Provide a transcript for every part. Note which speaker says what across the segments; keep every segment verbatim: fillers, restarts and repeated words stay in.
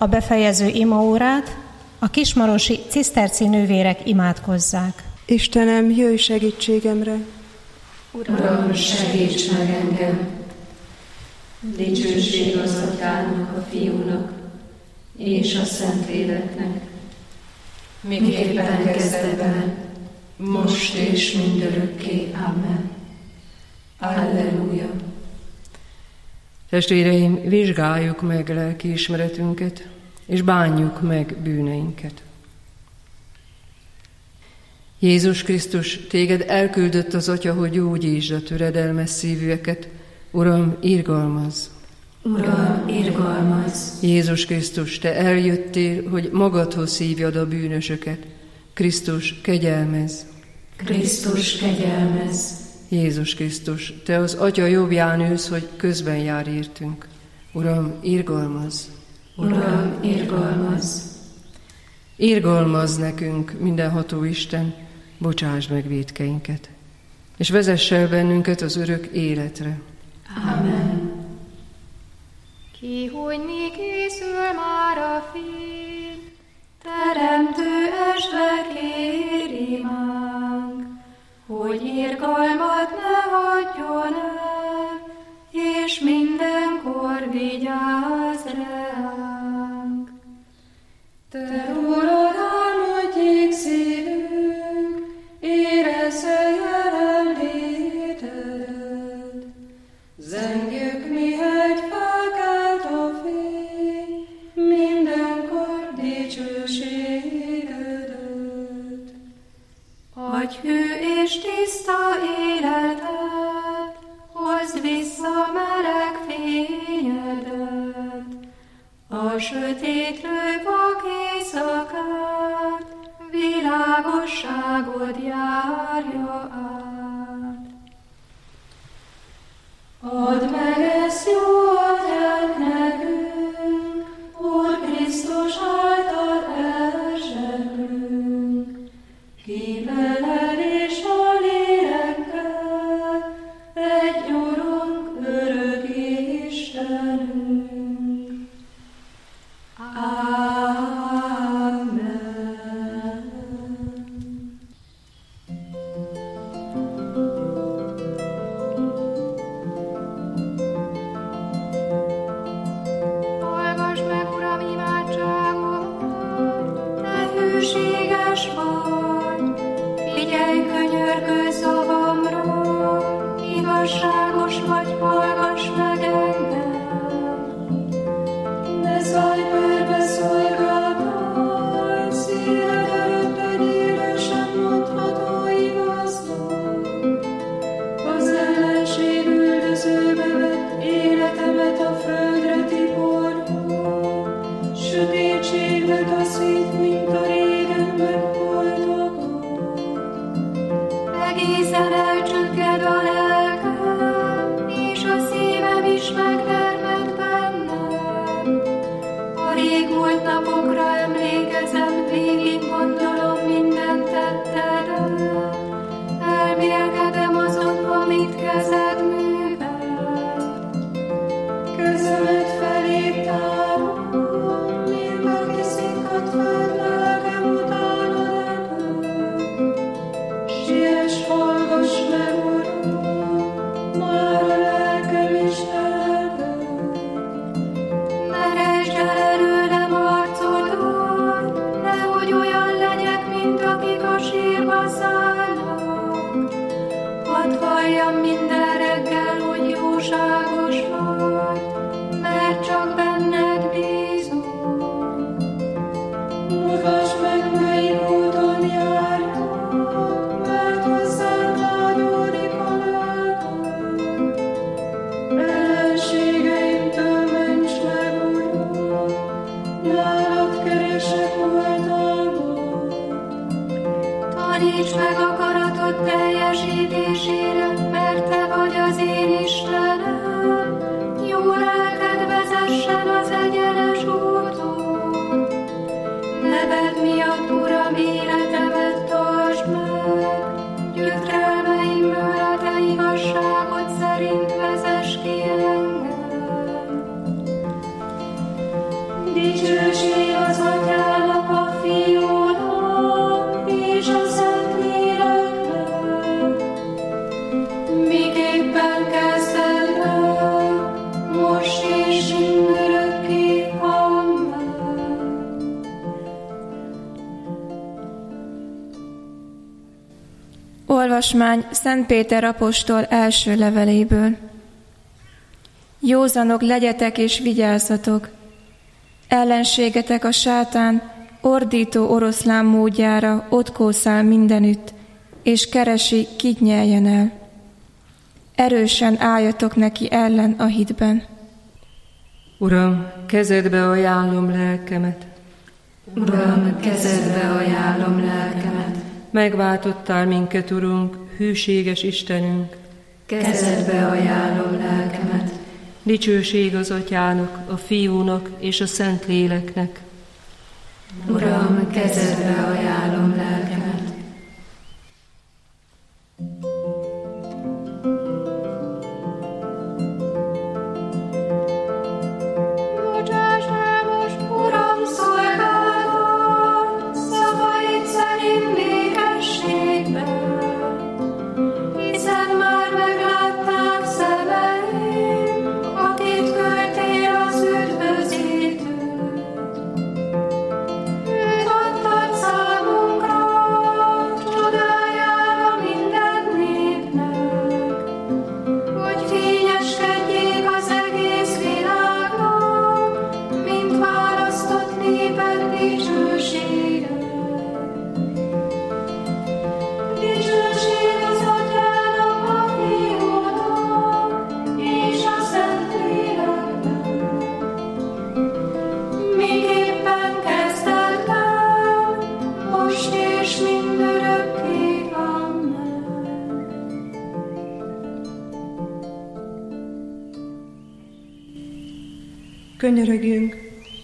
Speaker 1: a befejező imaórát, a kismarosi ciszterci nővérek imádkozzák.
Speaker 2: Istenem, jöjj segítségemre!
Speaker 3: Uram, segíts meg engem! Dicsőség az Atyának, a Fiúnak és a Szentléleknek, miképpen kezdetben, most és mindörökké. Amen. Alleluja!
Speaker 4: Testvéreim, vizsgáljuk meg lelkiismeretünket, és bánjuk meg bűneinket. Jézus Krisztus, téged elküldött az Atya, hogy gyógyítsd a töredelmes szívűeket. Uram, irgalmazz!
Speaker 3: Uram, irgalmazz!
Speaker 4: Jézus Krisztus, te eljöttél, hogy magadhoz hívjad a bűnösöket. Krisztus, kegyelmezz!
Speaker 3: Krisztus, kegyelmezz!
Speaker 4: Jézus Krisztus, te az Atya jobbján ülsz, hogy közben jár értünk. Uram, irgalmazz!
Speaker 3: Uram, irgalmazz!
Speaker 4: Irgalmazz nekünk, mindenható Isten, bocsásd meg vétkeinket, és vezess el bennünket az örök életre.
Speaker 3: Amen.
Speaker 5: Ki, hogy mi készül már a fény, teremtő esve kér imánk, hogy irgalmat ne hagyjon el, és mindenkor vigyázz ránk. Te rólad álmodjék szívünk, érezze jelenlétedet. Zengjük, mihegy felkelt a fény, mindenkor dicsőségedet. Adj hű és tiszta életet, hozd vissza meleg fényedet. A sötétlő vak éjszakát, világosságod járja át. Add meg ezt jó atyánk nekünk, Úr Krisztus által elzseblünk, ki veled és a lélekkel, egy Urunk, örök Istenünk. Igazságos vagy, hallgass meg engem. Ne szállj körbe szolgáltál, szíved előtt egy élősen mondható igaznak. Az ellenség üldözőbe vett életemet a földre tiporja, sötétségbe taszít, mint a régen megvoltakat. Egészen elcsökked a lelkem, és a szívem is megtermett bennem. A régmúlt napokra emlékezem, végig gondolom minden tettedet. Elmélkedem azon, amit kezed művel. Kezemet felé tárom, mint aki szikkat fel, lelkem utána neked. Siess, hallgass meg, Uram, már a lelkem is elved. Ne rejtsd el előlem arcodat, Dicsőség az Atyának, a Fiúnak és a Szentléleknek, miképpen kezdetben, most és mindörökké. Amen.
Speaker 6: Olvasmány Szent Péter apostol első leveléből. Józanok legyetek és vigyázzatok! Ellenségetek a sátán ordító oroszlán módjára ott kószál mindenütt, és keresi, kit nyeljen el. Erősen álljatok neki ellen a hitben.
Speaker 4: Uram, kezedbe ajánlom lelkemet.
Speaker 3: Uram, kezedbe ajánlom lelkemet.
Speaker 4: Megváltottál minket, Urunk, hűséges Istenünk.
Speaker 3: Kezedbe ajánlom lelkemet.
Speaker 4: Dicsőség az Atyának, a Fiúnak és a Szentléleknek.
Speaker 3: Uram, kezedbe ajánlom lelkemet.
Speaker 5: Bocsáss el most, Uram, szolgálatot, szavaid szerint békességben, hiszen már meglátták szemeim, akit küldtél az üdvözítőt. Őt adtad számunkra, csodájára minden népnek, hogy fényeskedjék az egész világnak, mint választott néped dicsősége. Dicsőség az Atyának, a Fiúnak és a Szentléleknek, miképpen kezdetben, most és mindörökké. Amen.
Speaker 2: Könyörögjünk!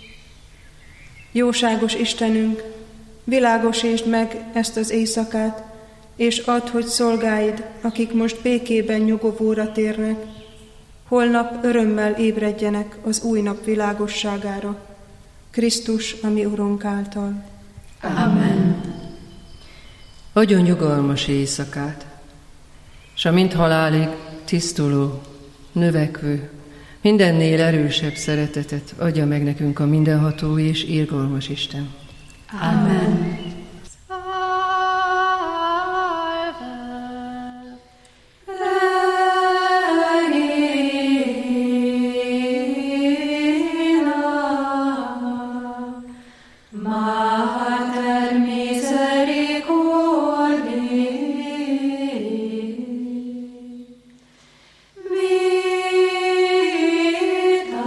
Speaker 2: Jóságos Istenünk, világosítsd meg ezt az éjszakát, és add, hogy szolgáid, akik most békében nyugovóra térnek, holnap örömmel ébredjenek az új nap világosságára, Krisztus, a mi Urunk által.
Speaker 3: Amen.
Speaker 4: Adjon nyugalmas éjszakát, s a mint halálig tisztuló, növekvő, mindennél erősebb szeretetet adja meg nekünk a mindenható és irgalmas Isten.
Speaker 3: Amen.
Speaker 5: Mater misericordiae, vita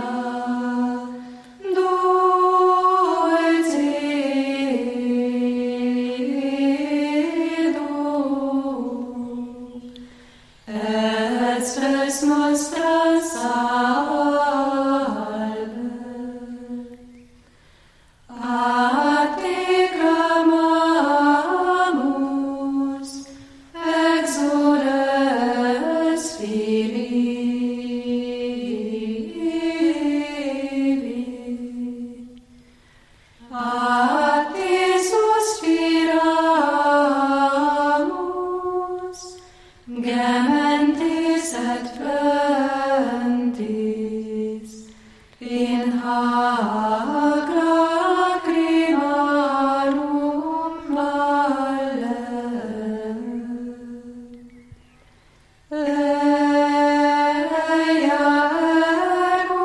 Speaker 5: dulcedo, et spes nostra salve. A te clamamus, exules Filii. A te suspiramus, gementes et flentis, in hac lacrimarum valle. Leia ergo,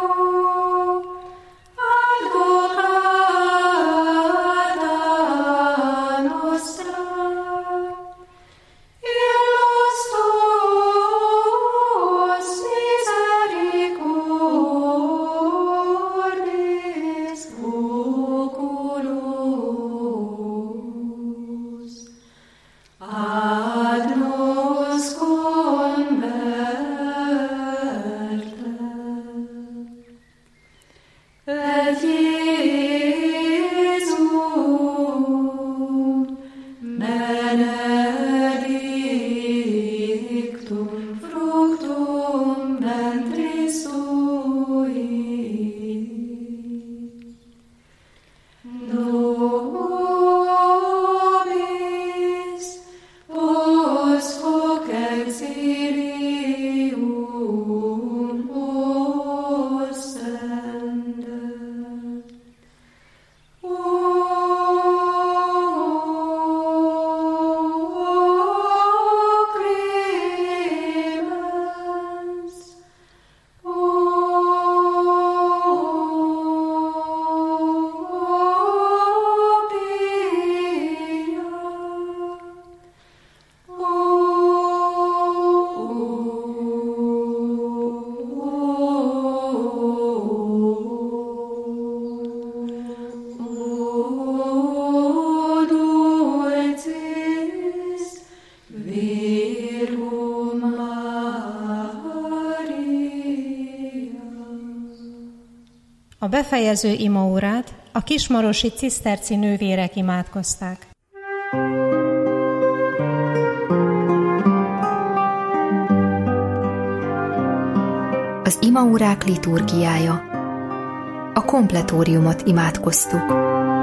Speaker 5: advocata nostra, illos tuos misericordiae.
Speaker 1: befejező imaórát a kismarosi ciszterci nővérek imádkozták.
Speaker 7: Az imaórák liturgiája. A kompletóriumot imádkoztuk.